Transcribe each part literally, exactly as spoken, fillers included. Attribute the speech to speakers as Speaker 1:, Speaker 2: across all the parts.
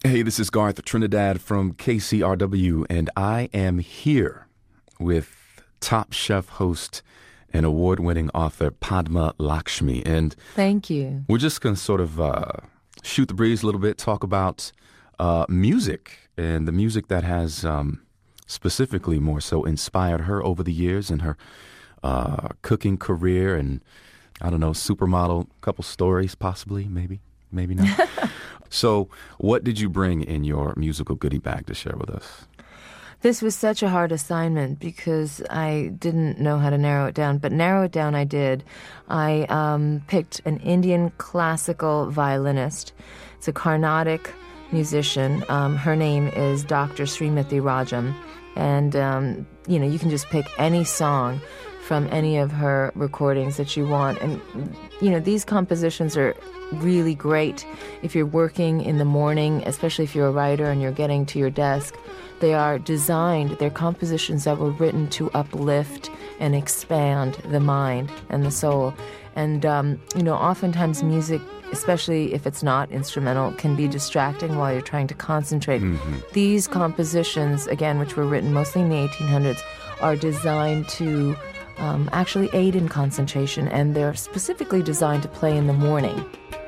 Speaker 1: Hey, this is Garth Trinidad from K C R W, and I am here with Top Chef host and award-winning author Padma Lakshmi. And
Speaker 2: thank you.
Speaker 1: We're just going to sort of uh, shoot the breeze a little bit, talk about uh, music and the music that has um, specifically more so inspired her over the years in her uh, cooking career and, I don't know, supermodel couple stories possibly, maybe, maybe not. So what did you bring in your musical goodie bag to share with us?
Speaker 2: This was such a hard assignment because I didn't know how to narrow it down, but narrow it down I did. I um, picked an Indian classical violinist. It's a Carnatic musician. Um, her name is Doctor Srimati Rajam. And, um, you know, you can just pick any song from any of her recordings that you want. And, you know, these compositions are really great if you're working in the morning, especially if you're a writer and you're getting to your desk. They are designed, they're compositions that were written to uplift and expand the mind and the soul. And, um, you know, oftentimes music, especially if it's not instrumental, can be distracting while you're trying to concentrate. Mm-hmm. These compositions, again, which were written mostly in the eighteen hundreds, are designed to um, actually aid in concentration, and they're specifically designed to play in the morning.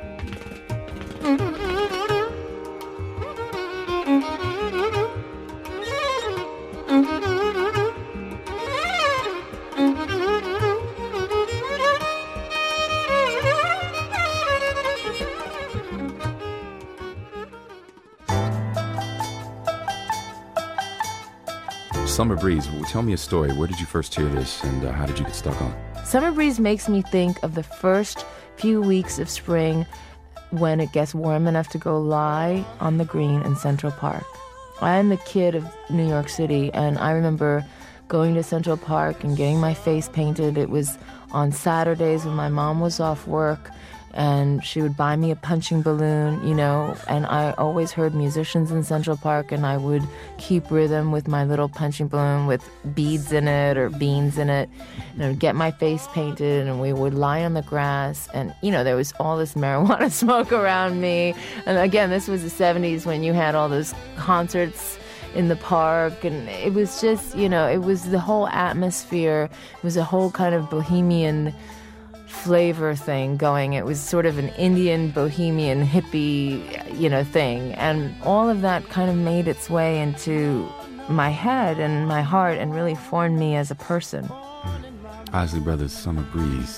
Speaker 1: Summer Breeze, tell me a story. Where did you first hear this, and uh, how did you get stuck on?
Speaker 2: Summer Breeze makes me think of the first few weeks of spring when it gets warm enough to go lie on the green in Central Park. I am a kid of New York City, and I remember going to Central Park and getting my face painted. It was on Saturdays when my mom was off work, and she would buy me a punching balloon, you know, and I always heard musicians in Central Park, and I would keep rhythm with my little punching balloon with beads in it or beans in it, and I would get my face painted, and we would lie on the grass, and, you know, there was all this marijuana smoke around me. And again, this was the seventies when you had all those concerts in the park, and it was just, you know, it was the whole atmosphere. It was a whole kind of bohemian flavor thing going. It was sort of an Indian bohemian hippie, you know, thing. And all of that kind of made its way into my head and my heart and really formed me as a person.
Speaker 1: Mm. Isley Brothers, Summer Breeze.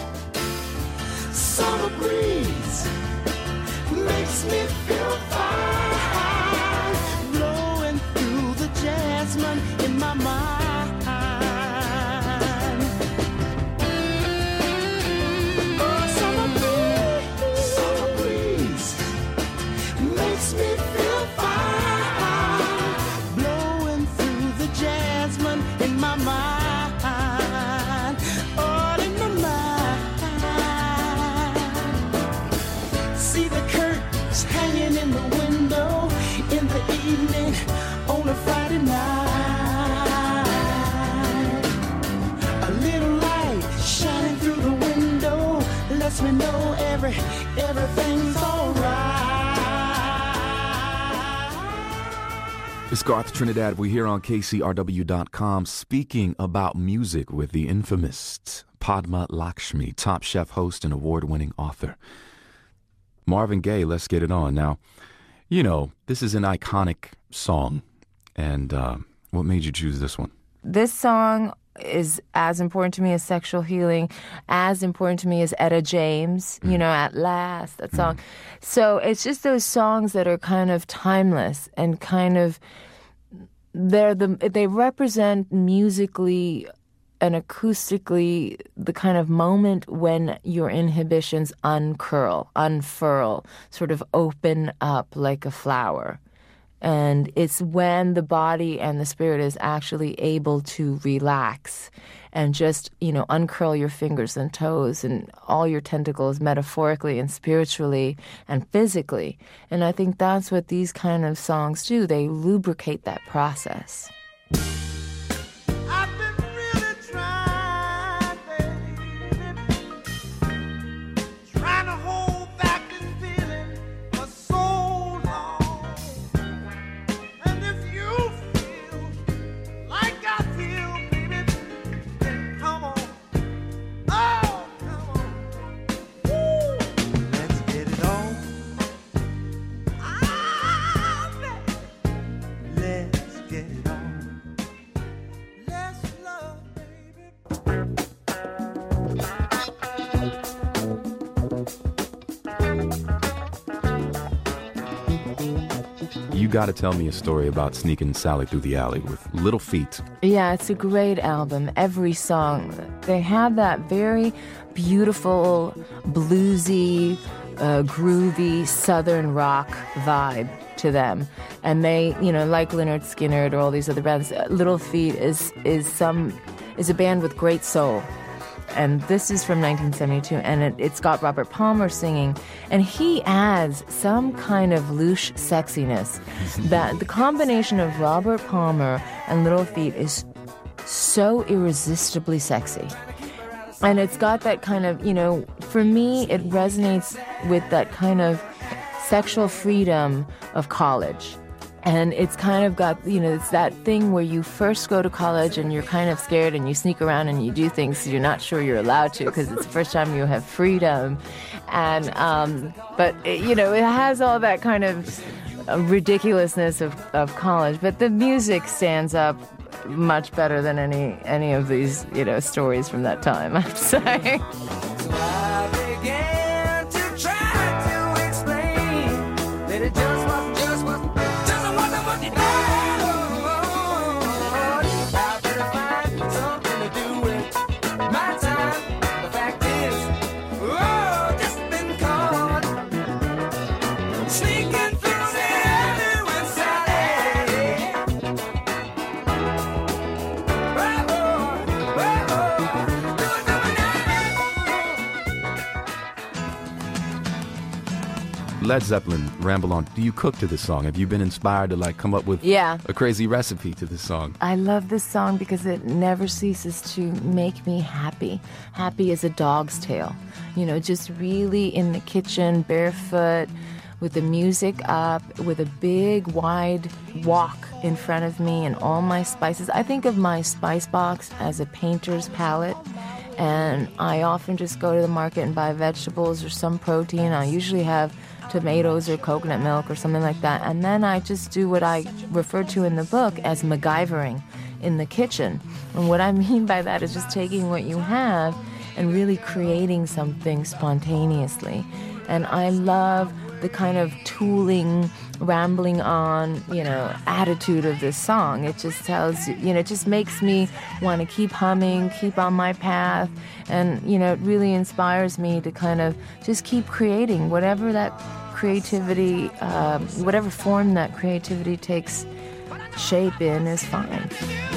Speaker 3: Summer breeze makes me feel fine, blowing through the jasmine in my mind. On a Friday night, a little light shining through the window lets me know every everything's alright.
Speaker 1: It's Garth Trinidad. We're here on K C R W dot com speaking about music with the infamous Padma Lakshmi, Top Chef host and award-winning author. Marvin Gaye, let's get it on. Now, you know, this is an iconic song. And uh, what made you choose this one?
Speaker 2: This song is as important to me as Sexual Healing, as important to me as Etta James, mm. you know, At Last, that song. Mm. So it's just those songs that are kind of timeless and kind of, they're the, they represent musically and acoustically the kind of moment when your inhibitions uncurl, unfurl, sort of open up like a flower. And it's when the body and the spirit is actually able to relax and just, you know, uncurl your fingers and toes and all your tentacles metaphorically and spiritually and physically. And I think that's what these kind of songs do. They lubricate that process.
Speaker 1: you got to tell me a story about Sneakin' Sally Through the Alley with Little Feat.
Speaker 2: Yeah, it's a great album. Every song, they have that very beautiful, bluesy, uh, groovy Southern rock vibe to them. And they, you know, like Lynyrd Skynyrd or all these other bands, Little Feat is is some is a band with great soul. And this is from nineteen seventy-two, and it, it's got Robert Palmer singing, and he adds some kind of louche sexiness. That the combination of Robert Palmer and Little Feat is so irresistibly sexy. And it's got that kind of, you know, for me, it resonates with that kind of sexual freedom of college. And it's kind of got, you know, it's that thing where you first go to college and you're kind of scared and you sneak around and you do things you're not sure you're allowed to because it's the first time you have freedom. And, um, but, it, you know, it has all that kind of ridiculousness of, of college. But the music stands up much better than any, any of these, you know, stories from that time, I have to say.
Speaker 3: So I began to try to explain that it just wasn't, just wasn't, just wasn't what you thought. I better find something to do with my time. The fact is, oh, just been caught sneaking through the alley with Sally. Oh, oh, oh, do it to me now.
Speaker 1: Led Zeppelin, Ramble On. Do you cook to this song? Have you been inspired to like come up with
Speaker 2: Yeah.
Speaker 1: a crazy recipe to this song?
Speaker 2: I love this song because it never ceases to make me happy. Happy as a dog's tail. You know, just really in the kitchen, barefoot, with the music up, with a big, wide wok in front of me and all my spices. I think of my spice box as a painter's palette. And I often just go to the market and buy vegetables or some protein. I usually have tomatoes or coconut milk or something like that. And then I just do what I refer to in the book as MacGyvering in the kitchen. And what I mean by that is just taking what you have and really creating something spontaneously. And I love the kind of tooling, rambling on, you know, attitude of this song. It just tells you, you know, it just makes me want to keep humming, keep on my path. And, you know, it really inspires me to kind of just keep creating whatever that creativity, um, whatever form that creativity takes shape in is fine.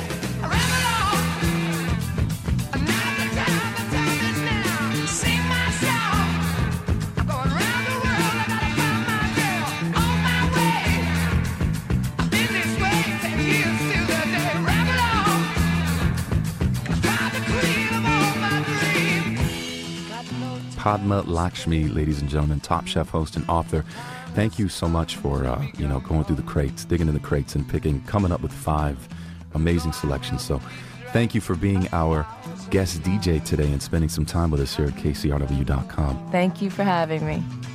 Speaker 1: Padma Lakshmi, ladies and gentlemen, Top Chef host and author. Thank you so much for, uh, you know, going through the crates, digging in the crates and picking, coming up with five amazing selections. So thank you for being our guest D J today and spending some time with us here at K C R W dot com.
Speaker 2: Thank you for having me.